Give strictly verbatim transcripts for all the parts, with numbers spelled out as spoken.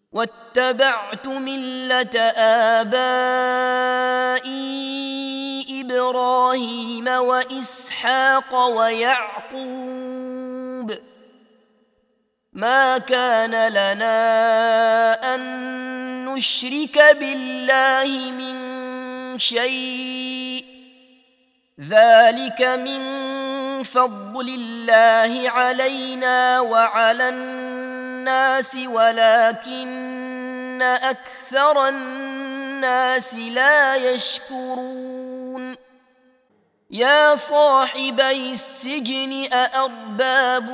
واتبعت ملة آبائي إبراهيم وإسحاق ويعقوب ما كان لنا أن نشرك بالله من شيء ذلك من فضل الله علينا وعلى الناس ولكن أكثر الناس لا يشكرون يا صاحبي السجن أأرباب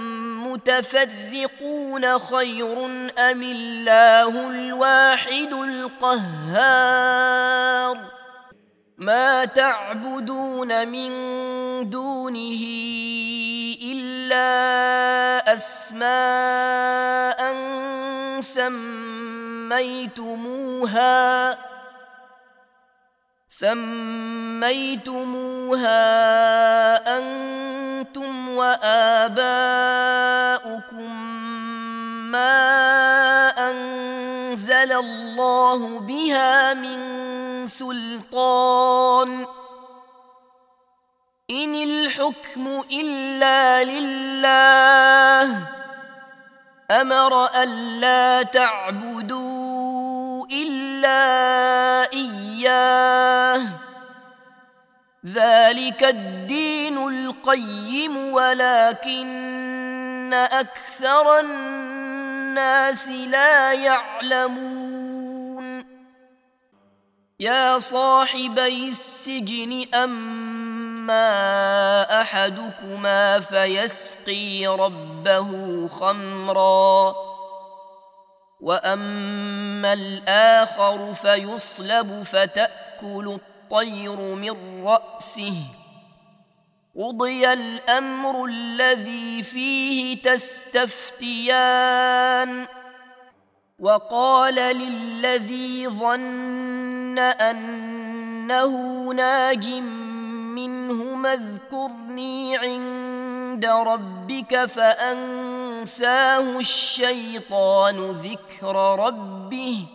متفرقون خير أم الله الواحد القهار ما تعبدون من دونه إلا أسماء سميتموها سميتموها أنتم وآباؤكم ما أنزل الله بها من سلطان إن الحكم إلا لله أمر ألا تعبدوا إلا إياه ذلك الدين القيم ولكن أكثر الناس لا يعلمون يا صاحبي السجن أما أحدكما فيسقي ربه خمرا وأما الآخر فيصلب فتأكل الطير من رأسه قضي الأمر الذي فيه تستفتيان وقال للذي ظن أنه ناج منهما اذكرني عند ربك فأنساه الشيطان ذكر ربه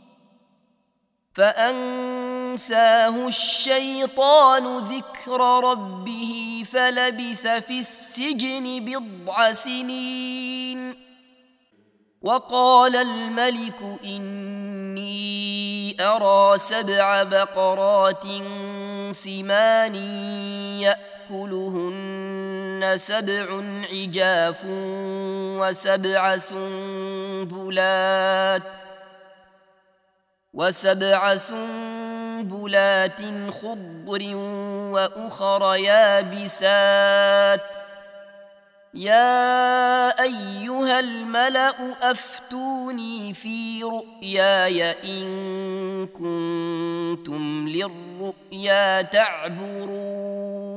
فأنساه الشيطان ذكر ربه فلبث في السجن بضع سنين وقال الملك إني أرى سبع بقرات سمان يأكلهن سبع عجاف وسبع سنبلات وسبع سنبلات خضر وأخر يابسات يا أيها الملأ أفتوني في رؤياي إن كنتم للرؤيا تعبرون